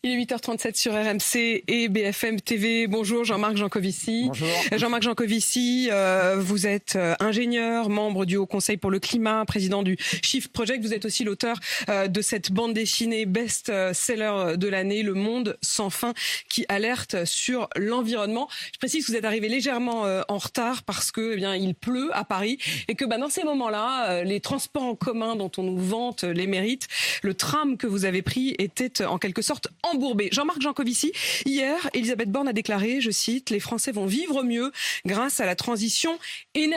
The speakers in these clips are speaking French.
Il est 8h37 sur RMC et BFM TV. Bonjour Jean-Marc Jancovici. Bonjour. Jean-Marc Jancovici, vous êtes ingénieur, membre du Haut Conseil pour le climat, président du Shift Project. Vous êtes aussi l'auteur de cette bande dessinée best-seller de l'année, Le Monde sans fin, qui alerte sur l'environnement. Je précise que vous êtes arrivé légèrement en retard parce que il pleut à Paris et que dans ces moments-là, les transports en commun dont on nous vante les mérites, le tram que vous avez pris était en quelque sorte embourbé. Jean-Marc Jancovici, hier, Elisabeth Borne a déclaré, je cite, « Les Français vont vivre mieux grâce à la transition énergétique ».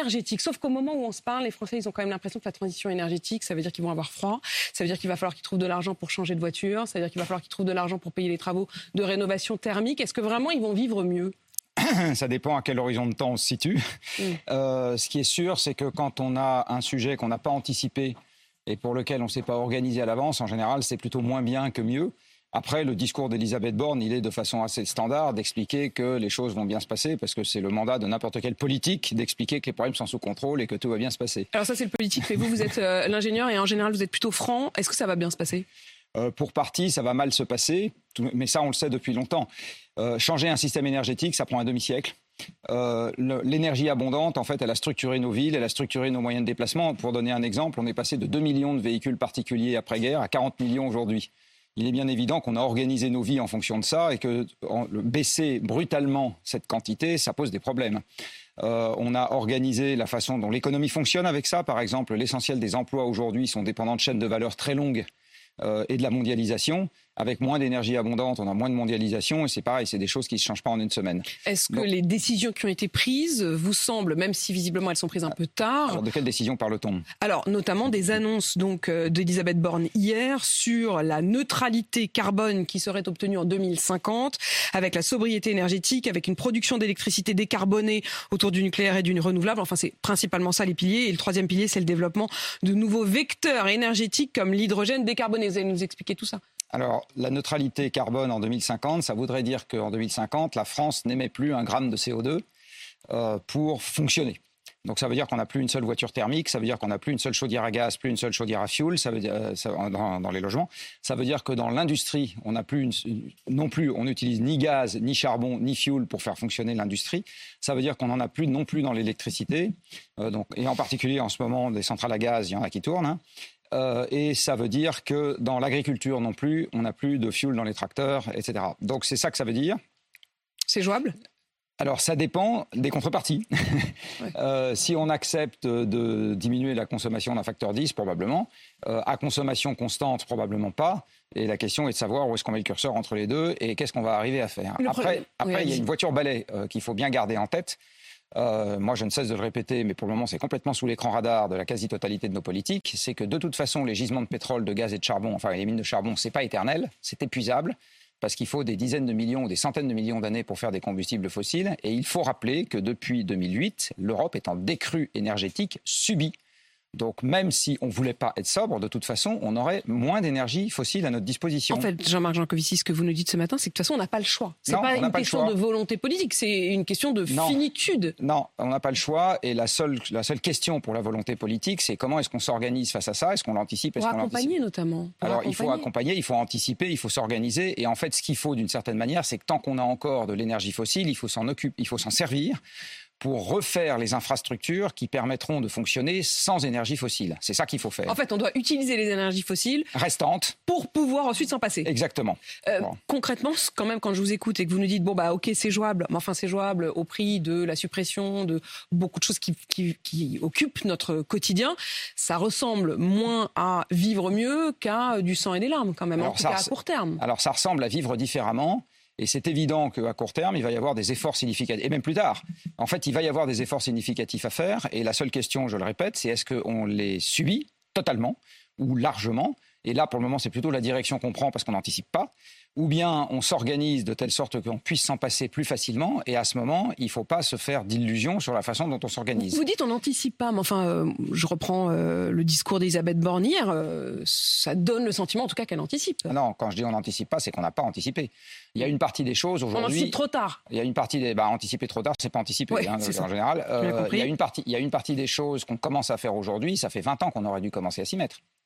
Sauf qu'au moment où on se parle, les Français, ils ont quand même l'impression que la transition énergétique, ça veut dire qu'ils vont avoir froid, ça veut dire qu'il va falloir qu'ils trouvent de l'argent pour changer de voiture, ça veut dire qu'il va falloir qu'ils trouvent de l'argent pour payer les travaux de rénovation thermique. Est-ce que vraiment ils vont vivre mieux ? Ça dépend à quel horizon de temps on se situe. Ce qui est sûr, c'est que quand on a un sujet qu'on n'a pas anticipé et pour lequel on ne s'est pas organisé à l'avance, en général, c'est plutôt moins bien que mieux. Après, le discours d'Elisabeth Borne, il est de façon assez standard d'expliquer que les choses vont bien se passer parce que c'est le mandat de n'importe quel politique d'expliquer que les problèmes sont sous contrôle et que tout va bien se passer. Alors ça, c'est le politique, mais vous êtes l'ingénieur et en général, vous êtes plutôt franc. Est-ce que ça va bien se passer ? Pour partie, ça va mal se passer, mais ça, on le sait depuis longtemps. Changer un système énergétique, ça prend un demi-siècle. L'énergie abondante, en fait, elle a structuré nos villes, elle a structuré nos moyens de déplacement. Pour donner un exemple, on est passé de 2 millions de véhicules particuliers après-guerre à 40 millions aujourd'hui. Il est bien évident qu'on a organisé nos vies en fonction de ça et que baisser brutalement cette quantité, ça pose des problèmes. On a organisé la façon dont l'économie fonctionne avec ça. Par exemple, l'essentiel des emplois aujourd'hui sont dépendants de chaînes de valeur très longues et de la mondialisation. Avec moins d'énergie abondante, on a moins de mondialisation et c'est pareil, c'est des choses qui ne se changent pas en une semaine. Est-ce que les décisions qui ont été prises vous semblent, même si visiblement elles sont prises un peu tard... Alors de quelles décisions parle-t-on ? Alors notamment des annonces d'Elisabeth Borne hier sur la neutralité carbone qui serait obtenue en 2050 avec la sobriété énergétique, avec une production d'électricité décarbonée autour du nucléaire et du renouvelable. Enfin, c'est principalement ça les piliers. Et le troisième pilier, c'est le développement de nouveaux vecteurs énergétiques comme l'hydrogène décarboné. Vous allez nous expliquer tout ça ? Alors, la neutralité carbone en 2050, ça voudrait dire qu'en 2050, la France n'émet plus un gramme de CO2 pour fonctionner. Donc ça veut dire qu'on n'a plus une seule voiture thermique, ça veut dire qu'on n'a plus une seule chaudière à gaz, plus une seule chaudière à fioul, ça veut dire, dans les logements. Ça veut dire que dans l'industrie, on n'utilise ni gaz, ni charbon, ni fioul pour faire fonctionner l'industrie. Ça veut dire qu'on n'en a plus non plus dans l'électricité. Et en particulier en ce moment, des centrales à gaz, il y en a qui tournent. Et ça veut dire que dans l'agriculture non plus, on n'a plus de fioul dans les tracteurs, etc. Donc c'est ça que ça veut dire. C'est jouable ? Alors ça dépend des contreparties. Ouais. Si on accepte de diminuer la consommation d'un facteur 10, probablement. À consommation constante, probablement pas. Et la question est de savoir où est-ce qu'on met le curseur entre les deux et qu'est-ce qu'on va arriver à faire. Après, il y a une voiture balai qu'il faut bien garder en tête. Moi, je ne cesse de le répéter, mais pour le moment, c'est complètement sous l'écran radar de la quasi-totalité de nos politiques. C'est que de toute façon, les gisements de pétrole, de gaz et de charbon, enfin les mines de charbon, c'est pas éternel, c'est épuisable, parce qu'il faut des dizaines de millions ou des centaines de millions d'années pour faire des combustibles fossiles. Et il faut rappeler que depuis 2008, l'Europe est en décrue énergétique subie. Donc même si on ne voulait pas être sobre, de toute façon, on aurait moins d'énergie fossile à notre disposition. En fait, Jean-Marc Jancovici, ce que vous nous dites ce matin, c'est que de toute façon, on n'a pas le choix. C'est pas une question de volonté politique, c'est une question de finitude. Non, on n'a pas le choix. Et la seule question pour la volonté politique, c'est comment est-ce qu'on s'organise face à ça ? Est-ce qu'on l'anticipe ? Pour accompagner notamment. Alors il faut accompagner, il faut anticiper, il faut s'organiser. Et en fait, ce qu'il faut d'une certaine manière, c'est que tant qu'on a encore de l'énergie fossile, il faut s'en servir pour refaire les infrastructures qui permettront de fonctionner sans énergie fossile. C'est ça qu'il faut faire. En fait, on doit utiliser les énergies fossiles restantes pour pouvoir ensuite s'en passer. Exactement. Concrètement, quand même, quand je vous écoute et que vous nous dites ok, c'est jouable, mais enfin c'est jouable au prix de la suppression de beaucoup de choses qui occupent notre quotidien, ça ressemble moins à vivre mieux qu'à du sang et des larmes quand même, en tout cas à court terme. Alors ça ressemble à vivre différemment. Et c'est évident qu'à court terme, il va y avoir des efforts significatifs. Et même plus tard, en fait, il va y avoir des efforts significatifs à faire. Et la seule question, je le répète, c'est est-ce qu'on les subit totalement ou largement ? Et là, pour le moment, c'est plutôt la direction qu'on prend parce qu'on n'anticipe pas. Ou bien on s'organise de telle sorte qu'on puisse s'en passer plus facilement. Et à ce moment, il ne faut pas se faire d'illusions sur la façon dont on s'organise. Vous dites on n'anticipe pas, mais enfin, je reprends le discours d'Elisabeth Borne hier, ça donne le sentiment en tout cas qu'elle anticipe. Non, quand je dis on n'anticipe pas, c'est qu'on n'a pas anticipé. Il y a une partie des choses aujourd'hui... On anticipe trop tard. Il y a une partie des... anticiper trop tard, c'est pas anticiper, ouais, en général. Il y a une partie des choses qu'on commence à faire aujourd'hui, ça fait 20 ans qu'on aurait dû commencer à s'y mettre.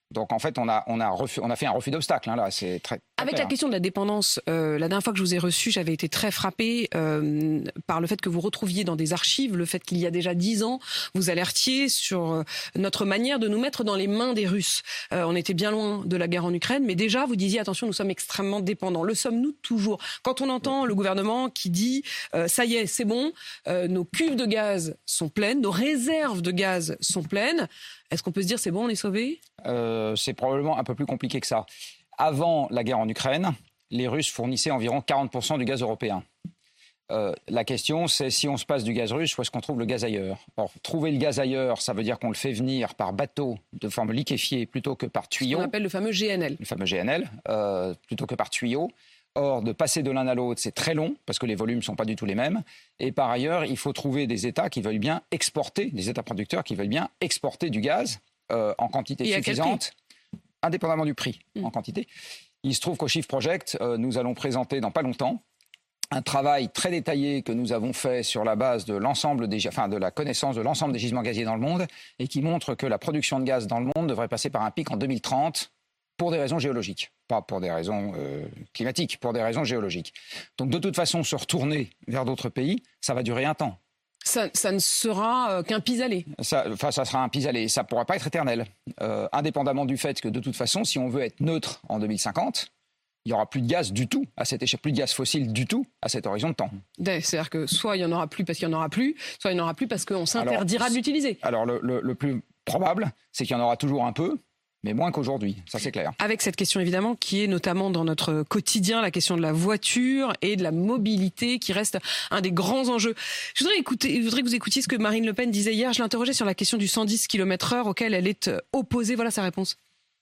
Donc en fait, on a fait un refus d'obstacle. Hein, là, c'est très avec clair. La question de la dépendance, la dernière fois que je vous ai reçu, j'avais été très frappée par le fait que vous retrouviez dans des archives le fait qu'il y a déjà 10 ans, vous alertiez sur notre manière de nous mettre dans les mains des Russes. On était bien loin de la guerre en Ukraine, mais déjà vous disiez attention, nous sommes extrêmement dépendants. Le sommes-nous toujours? Quand on entend le gouvernement qui dit ça y est, c'est bon, nos cuves de gaz sont pleines, nos réserves de gaz sont pleines. Est-ce qu'on peut se dire c'est bon, on est sauvés? C'est probablement un peu plus compliqué que ça. Avant la guerre en Ukraine, les Russes fournissaient environ 40% du gaz européen. La question, c'est si on se passe du gaz russe, où est-ce qu'on trouve le gaz ailleurs? Or, trouver le gaz ailleurs, ça veut dire qu'on le fait venir par bateau de forme liquéfiée plutôt que par tuyau. Ce qu'on appelle le fameux GNL. Le fameux GNL, plutôt que par tuyau. Or, de passer de l'un à l'autre, c'est très long, parce que les volumes ne sont pas du tout les mêmes. Et par ailleurs, il faut trouver des États qui veulent bien exporter, des États producteurs qui veulent bien exporter du gaz en quantité suffisante, indépendamment du prix, en quantité. Il se trouve qu'au Shift Project, nous allons présenter dans pas longtemps un travail très détaillé que nous avons fait sur la base de l'ensemble de la connaissance de l'ensemble des gisements gaziers dans le monde, et qui montre que la production de gaz dans le monde devrait passer par un pic en 2030 pour des raisons géologiques. Pas pour des raisons climatiques, pour des raisons géologiques. Donc de toute façon, se retourner vers d'autres pays, ça va durer un temps. Ça ne sera qu'un pis-aller. Ça sera un pis-aller. Ça ne pourra pas être éternel. Indépendamment du fait que de toute façon, si on veut être neutre en 2050, il n'y aura plus de gaz du tout à cette échelle, plus de gaz fossile du tout à cet horizon de temps. C'est-à-dire que soit il n'y en aura plus parce qu'il n'y en aura plus, soit il n'y en aura plus parce qu'on s'interdira de l'utiliser. Alors le plus probable, c'est qu'il y en aura toujours un peu, mais moins qu'aujourd'hui, ça c'est clair. Avec cette question évidemment qui est notamment dans notre quotidien, la question de la voiture et de la mobilité qui reste un des grands enjeux. Je voudrais que vous écoutiez ce que Marine Le Pen disait hier. Je l'interrogeais sur la question du 110 km/h auquel elle est opposée. Voilà sa réponse.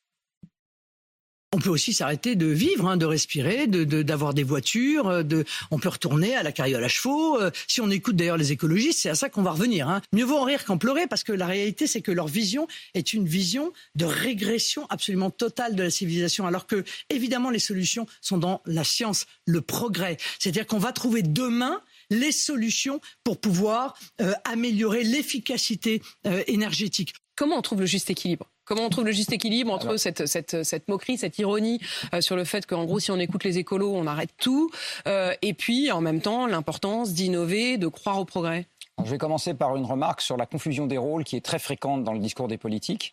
On peut aussi s'arrêter de vivre, de respirer, d'avoir des voitures, on peut retourner à la carriole à chevaux. Si on écoute d'ailleurs les écologistes, c'est à ça qu'on va revenir. Mieux vaut en rire qu'en pleurer, parce que la réalité, c'est que leur vision est une vision de régression absolument totale de la civilisation, alors que, évidemment, les solutions sont dans la science, le progrès. C'est-à-dire qu'on va trouver demain les solutions pour pouvoir améliorer l'efficacité énergétique. Comment on trouve le juste équilibre ? Comment on trouve le juste équilibre entre cette moquerie, cette ironie sur le fait qu'en gros, si on écoute les écolos, on arrête tout, et puis en même temps, l'importance d'innover, de croire au progrès? Je vais commencer par une remarque sur la confusion des rôles qui est très fréquente dans le discours des politiques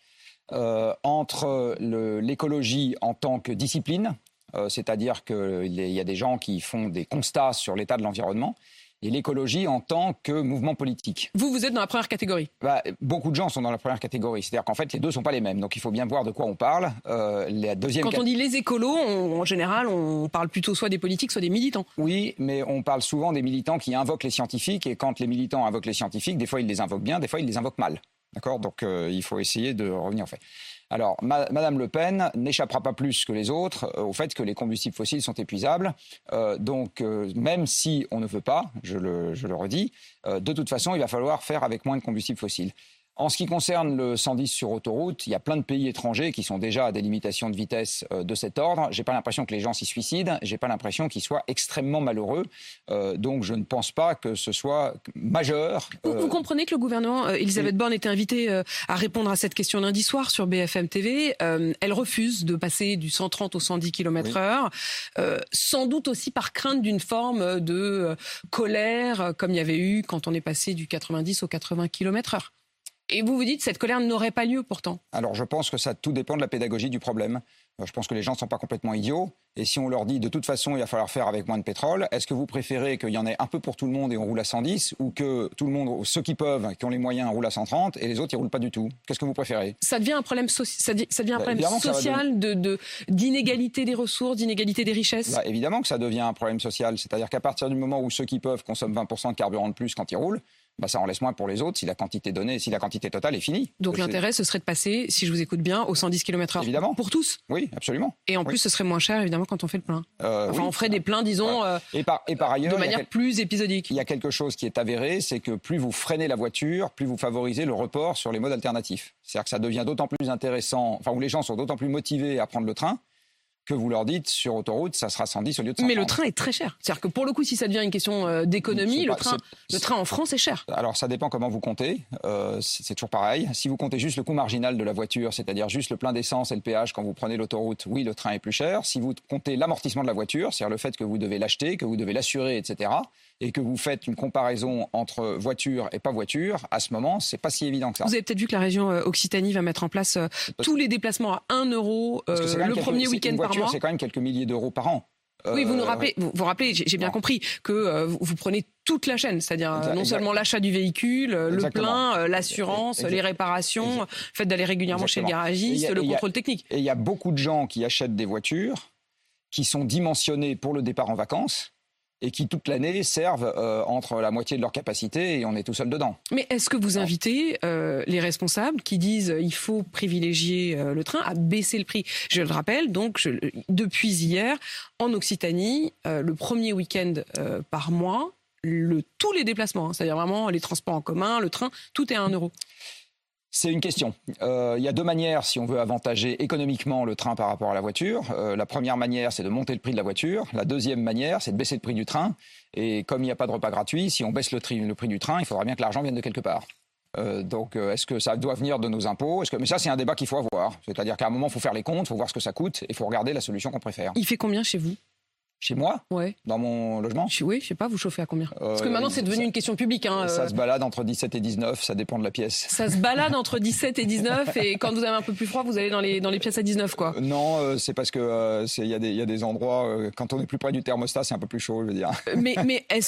entre l'écologie en tant que discipline, c'est-à-dire qu'il y a des gens qui font des constats sur l'état de l'environnement, et l'écologie en tant que mouvement politique. Vous êtes dans la première catégorie. Beaucoup de gens sont dans la première catégorie. C'est-à-dire qu'en fait, les deux ne sont pas les mêmes. Donc il faut bien voir de quoi on parle. Quand on dit les écolos, en général, on parle plutôt soit des politiques, soit des militants. Oui, mais on parle souvent des militants qui invoquent les scientifiques. Et quand les militants invoquent les scientifiques, des fois ils les invoquent bien, des fois ils les invoquent mal. D'accord ? Donc il faut essayer de revenir au fait. Alors, Madame Le Pen n'échappera pas plus que les autres au fait que les combustibles fossiles sont épuisables. Donc, même si on ne veut pas, je le redis, de toute façon, il va falloir faire avec moins de combustibles fossiles. En ce qui concerne le 110 sur autoroute, il y a plein de pays étrangers qui sont déjà à des limitations de vitesse de cet ordre. J'ai pas l'impression que les gens s'y suicident. J'ai pas l'impression qu'ils soient extrêmement malheureux. Donc je ne pense pas que ce soit majeur. Vous comprenez que le gouvernement, Elisabeth Borne était invitée à répondre à cette question lundi soir sur BFM TV. Elle refuse de passer du 130 au 110 km/h, sans doute aussi par crainte d'une forme de colère, comme il y avait eu quand on est passé du 90 au 80 km/h. Et vous vous dites que cette colère n'aurait pas lieu pourtant? Alors je pense que ça tout dépend de la pédagogie du problème. Je pense que les gens ne sont pas complètement idiots. Et si on leur dit de toute façon il va falloir faire avec moins de pétrole, est-ce que vous préférez qu'il y en ait un peu pour tout le monde et on roule à 110, ou que tout le monde, ceux qui peuvent, qui ont les moyens, roulent à 130 et les autres ils roulent pas du tout? Qu'est-ce que vous préférez? Ça devient un problème, social d'inégalité des ressources, d'inégalité des richesses. Évidemment que ça devient un problème social. C'est-à-dire qu'à partir du moment où ceux qui peuvent consomment 20% de carburant de plus quand ils roulent, ça en laisse moins pour les autres si la quantité donnée, si la quantité totale est finie. Donc l'intérêt, ce serait de passer, si je vous écoute bien, au 110 km/h. Évidemment. Pour tous. Oui, absolument. Et en plus, ce serait moins cher, évidemment, quand on fait le plein. On ferait des pleins, disons, et par ailleurs, de manière plus épisodique. Il y a quelque chose qui est avéré, c'est que plus vous freinez la voiture, plus vous favorisez le report sur les modes alternatifs. C'est-à-dire que ça devient d'autant plus intéressant, où les gens sont d'autant plus motivés à prendre le train, que vous leur dites sur autoroute, ça sera 110 au lieu de 130. Mais le train est très cher. C'est-à-dire que pour le coup, si ça devient une question d'économie, le train en France est cher. Alors ça dépend comment vous comptez. C'est toujours pareil. Si vous comptez juste le coût marginal de la voiture, c'est-à-dire juste le plein d'essence et le péage quand vous prenez l'autoroute, oui, le train est plus cher. Si vous comptez l'amortissement de la voiture, c'est-à-dire le fait que vous devez l'acheter, que vous devez l'assurer, etc., et que vous faites une comparaison entre voiture et pas voiture, à ce moment, c'est pas si évident que ça. Vous avez peut-être vu que la région Occitanie va mettre en place tous les déplacements à 1 euro le premier week-end par mois. C'est quand même quelques milliers d'euros par an. Oui, vous nous rappelez, vous rappelez, j'ai bien compris que vous prenez toute la chaîne, c'est-à-dire non seulement l'achat du véhicule, le plein, l'assurance, les réparations, le fait d'aller régulièrement chez le garagiste, le contrôle technique. Et il y a beaucoup de gens qui achètent des voitures qui sont dimensionnées pour le départ en vacances et qui toute l'année servent entre la moitié de leur capacité et on est tout seul dedans. Mais est-ce que vous invitez les responsables qui disent il faut privilégier le train à baisser le prix? Je le rappelle, donc depuis hier, en Occitanie, le premier week-end par mois, tous les déplacements, c'est-à-dire vraiment les transports en commun, le train, tout est à 1 euro. C'est une question. Il y a 2 manières si on veut avantager économiquement le train par rapport à la voiture. La première manière, c'est de monter le prix de la voiture. La deuxième manière, c'est de baisser le prix du train. Et comme il n'y a pas de repas gratuit, si on baisse le prix du train, il faudra bien que l'argent vienne de quelque part. Donc, est-ce que ça doit venir de nos impôts? Mais ça, c'est un débat qu'il faut avoir. C'est-à-dire qu'à un moment, il faut faire les comptes, il faut voir ce que ça coûte et il faut regarder la solution qu'on préfère. Il fait combien chez vous? Chez moi? Ouais. Dans mon logement? Oui, je sais pas, vous chauffez à combien? Parce que maintenant, c'est devenu une question publique. Ça se balade entre 17 et 19, ça dépend de la pièce. Ça se balade entre 17 et 19, et quand vous avez un peu plus froid, vous allez dans les pièces à 19, quoi. Non, c'est parce que il y a des endroits, quand on est plus près du thermostat, c'est un peu plus chaud, je veux dire. Mais est-ce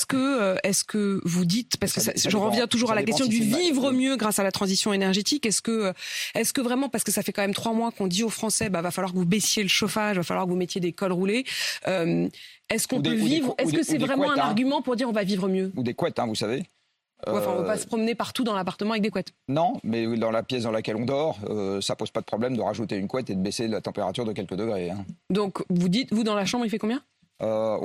que vous dites, parce que je reviens toujours à la question du vivre mieux grâce à la transition énergétique, est-ce que vraiment, parce que ça fait quand même 3 mois qu'on dit aux Français, va falloir que vous baissiez le chauffage, va falloir que vous mettiez des cols roulés, est-ce qu'on peut vivre? Est-ce que c'est vraiment un argument pour dire on va vivre mieux? Ou des couettes, vous savez. On ne va pas se promener partout dans l'appartement avec des couettes. Non, mais dans la pièce dans laquelle on dort, ça pose pas de problème de rajouter une couette et de baisser la température de quelques degrés. Donc vous dites, vous dans la chambre, il fait combien? À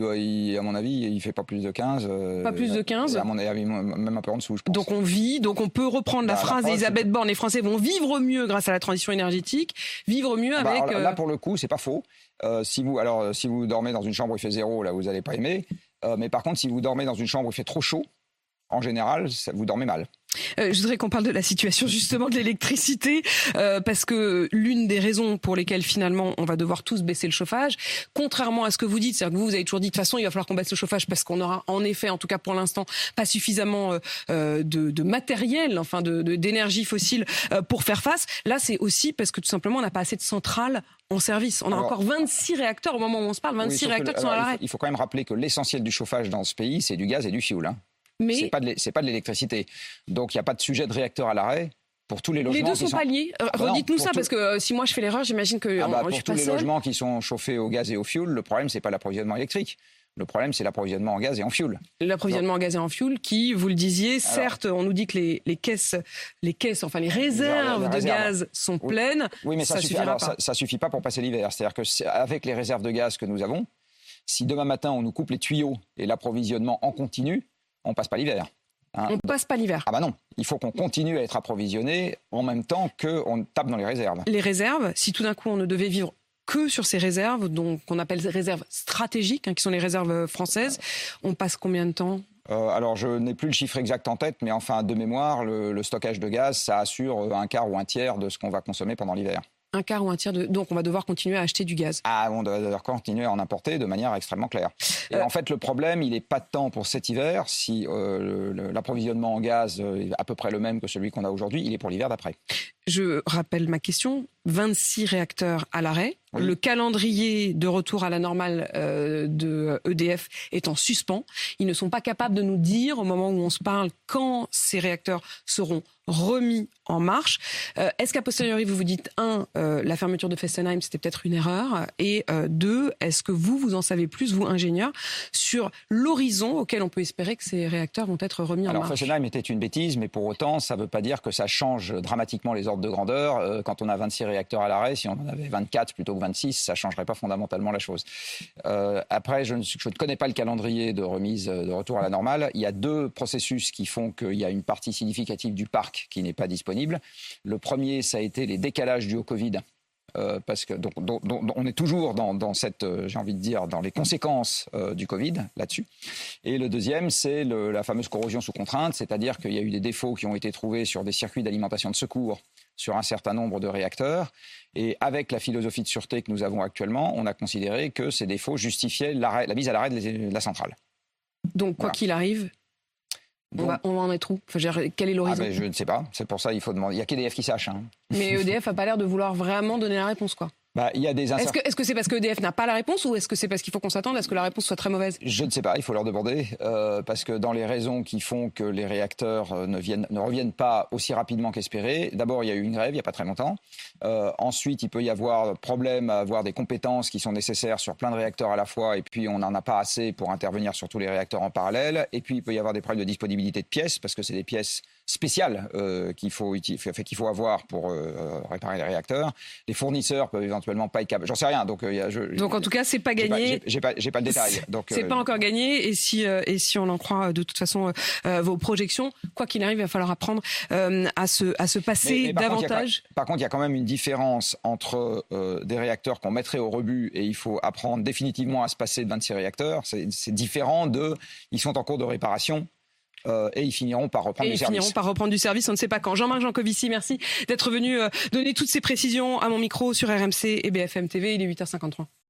mon avis, il fait pas plus de 15. Pas plus de 15? À mon avis, même un peu en dessous, je pense. Donc on peut reprendre la phrase d'Elisabeth Borne, les Français vont vivre mieux grâce à la transition énergétique, vivre mieux avec... Là, pour le coup, c'est pas faux. Si vous dormez dans une chambre où il fait 0, là, vous n'allez pas aimer. Mais par contre, si vous dormez dans une chambre où il fait trop chaud, en général, vous dormez mal. Je voudrais qu'on parle de la situation justement de l'électricité, parce que l'une des raisons pour lesquelles finalement on va devoir tous baisser le chauffage, contrairement à ce que vous dites, c'est-à-dire que vous avez toujours dit de toute façon il va falloir qu'on baisse le chauffage parce qu'on aura en effet, en tout cas pour l'instant, pas suffisamment de matériel, enfin d'énergie fossile pour faire face. Là c'est aussi parce que tout simplement on n'a pas assez de centrales en service. On a encore 26 réacteurs au moment où on se parle, 26 réacteurs qui sont à l'arrêt. Il faut quand même rappeler que l'essentiel du chauffage dans ce pays, c'est du gaz et du fioul. Mais c'est pas de l'électricité. Donc il n'y a pas de sujet de réacteur à l'arrêt pour tous les logements. Les deux sont pas liés. Redites-nous ça, parce que si moi je fais l'erreur, j'imagine que je suis pas seule. Pour tous les logements qui sont chauffés au gaz et au fioul, le problème c'est pas l'approvisionnement électrique. Le problème, c'est l'approvisionnement en gaz et en fioul. L'approvisionnement en gaz et en fioul qui, vous le disiez, certes, on nous dit que les caisses, enfin les réserves de gaz sont pleines. Oui, mais ça suffit pas pour passer l'hiver. C'est-à-dire que avec les réserves de gaz que nous avons, si demain matin on nous coupe les tuyaux et l'approvisionnement en continu, on passe pas l'hiver. On passe pas l'hiver. Ah bah non, il faut qu'on continue à être approvisionné en même temps qu'on tape dans les réserves. Les réserves, si tout d'un coup on ne devait vivre que sur ces réserves, donc qu'on appelle des réserves stratégiques, qui sont les réserves françaises, on passe combien de temps ? Alors je n'ai plus le chiffre exact en tête, mais enfin de mémoire, le stockage de gaz, ça assure un quart ou un tiers de ce qu'on va consommer pendant l'hiver. Un quart ou un tiers donc on va devoir continuer à acheter du gaz. On doit devoir continuer à en importer de manière extrêmement claire. Et en fait, le problème, il n'est pas tant pour cet hiver, si l'approvisionnement en gaz est à peu près le même que celui qu'on a aujourd'hui, il est pour l'hiver d'après. Je rappelle ma question, 26 réacteurs à l'arrêt, oui. Le calendrier de retour à la normale de EDF est en suspens. Ils ne sont pas capables de nous dire, au moment où on se parle, quand ces réacteurs seront remis en marche. Est-ce qu'a posteriori, vous vous dites, la fermeture de Fessenheim, c'était peut-être une erreur, et 2, est-ce que vous en savez plus, vous, ingénieurs, sur l'horizon auquel on peut espérer que ces réacteurs vont être remis en marche ? Alors, Fessenheim était une bêtise, mais pour autant, ça ne veut pas dire que ça change dramatiquement les ordres de grandeur. Quand on a 26 réacteurs à l'arrêt, si on en avait 24 plutôt que 26, ça ne changerait pas fondamentalement la chose. Après, je ne connais pas le calendrier de remise, de retour à la normale. Il y a 2 processus qui font qu'il y a une partie significative du parc qui n'est pas disponible. Le premier, ça a été les décalages dus au Covid. parce que donc, on est toujours dans cette, j'ai envie de dire, dans les conséquences du Covid là-dessus. Et le deuxième, c'est la fameuse corrosion sous contrainte, c'est-à-dire qu'il y a eu des défauts qui ont été trouvés sur des circuits d'alimentation de secours sur un certain nombre de réacteurs. Et avec la philosophie de sûreté que nous avons actuellement, on a considéré que ces défauts justifiaient la mise à l'arrêt de la centrale. Donc, quoi qu'il arrive, on va en être où? Quel est l'horizon? Je ne sais pas. C'est pour ça qu'il faut demander. Il n'y a qu'EDF qui sache. Hein. Mais EDF n'a pas l'air de vouloir vraiment donner la réponse, quoi. Il y a des Est-ce que c'est parce que EDF n'a pas la réponse ou est-ce que c'est parce qu'il faut qu'on s'attende à ce que la réponse soit très mauvaise? Je ne sais pas, il faut leur demander. Parce que dans les raisons qui font que les réacteurs ne reviennent pas aussi rapidement qu'espéré, d'abord il y a eu une grève il n'y a pas très longtemps. Ensuite il peut y avoir problème à avoir des compétences qui sont nécessaires sur plein de réacteurs à la fois et puis on n'en a pas assez pour intervenir sur tous les réacteurs en parallèle. Et puis il peut y avoir des problèmes de disponibilité de pièces parce que c'est des pièces spéciales qu'il faut avoir pour réparer les réacteurs. Les fournisseurs peuvent éventuellement pas être capables. J'en sais rien. Donc en tout cas, c'est pas gagné. J'ai pas le détail. C'est pas encore gagné. Et si on en croit de toute façon vos projections, quoi qu'il arrive, il va falloir apprendre à se passer davantage. Par contre, il y a quand même une différence entre des réacteurs qu'on mettrait au rebut et il faut apprendre définitivement à se passer de 26 réacteurs. C'est différent ils sont en cours de réparation. Et ils finiront par reprendre du service. On ne sait pas quand. Jean-Marc Jancovici, merci d'être venu donner toutes ces précisions à mon micro sur RMC et BFM TV. Il est 8h53.